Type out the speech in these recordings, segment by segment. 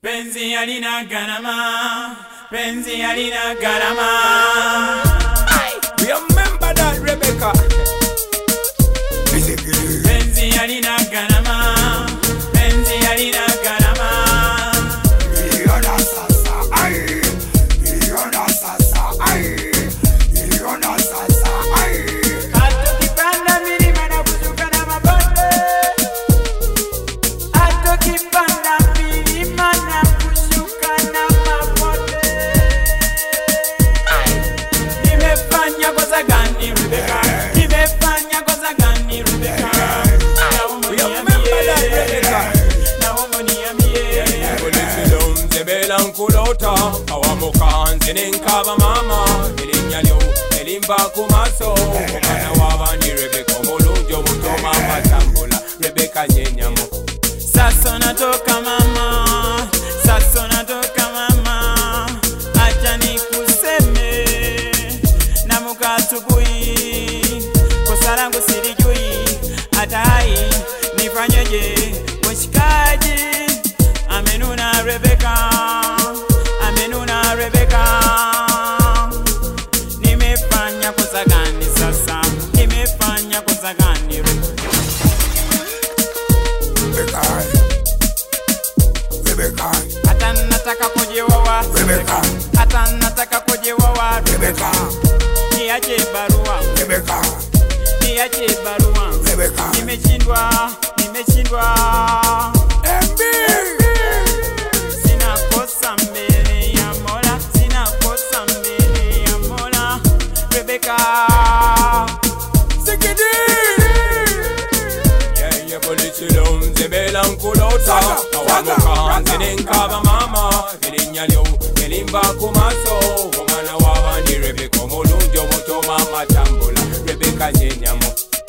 Penzi halina gharama, penzi halina gharama. Remember that, Rebecca. Penzi halina gharama, penzi halina gharama. Iona sasa, ay. Iona sasa, ay. Iona sasa, ay. Hatukipanda milima na kushuka na mabonde. Hatukipanda milima na kushuka na mabonde. Nimefanya kosa gani Rebecca? Nimefanya kosa gani Rebecca? Remember that, Rebecca. Naomba niambie. Kulitulum zebela nkulota awamukanzi ninkaba mama ilinyalyo elimba kumaso omwana w'abandi Rebecca omulungi omutoma amatambula Rebecca nyenyamo. Sasa natoka mama, sasa natoka mama, acha nikuseme na muka asubuhi, kosa langu silijui, hata hai nifanyeje? Mshikaji amenuna Rebecca, amenuna Rebecca. Nimefanya kosa gani sasa? Nimefanya kosa gani Rebecca? Rebecca, Hata nataka kujiwawa Rebecca, hata nataka kujiwawa Rebecca, niache barua, Rebecca, niache barua. Rebecca. Nimeshindwa, nimeshindwa. Sina kosa mbele ya Mola, sina kosa mbele ya Mola. Rebecca, Kulitulum zebela nkulota awamukanzi ninkaba mama ilinyalyo elimba kumaso omwana w'abandi Rebecca omulungi omutoma amatambula Rebecca nyenyamo.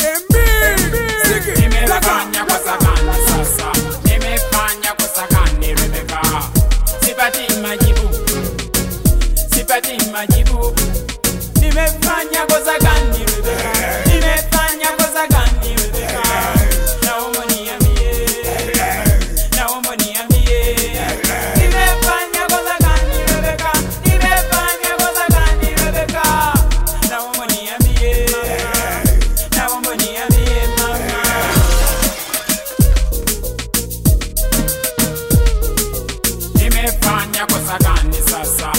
nimefanya kosa gani sasa? Nimefanya kosa gani Rebecca? Sipati majibu, sipati majibu. Nimefanya kosa gani Rebecca? Nimefanya kosa gani Rebecca? Naomba niambie, naomba niambie. Nimefanya kosa gani Rebecca? Nimefanya kosa gani Rebecca? Naomba niambie, naomba niambie mama. Nimefanya kosa gani sasa?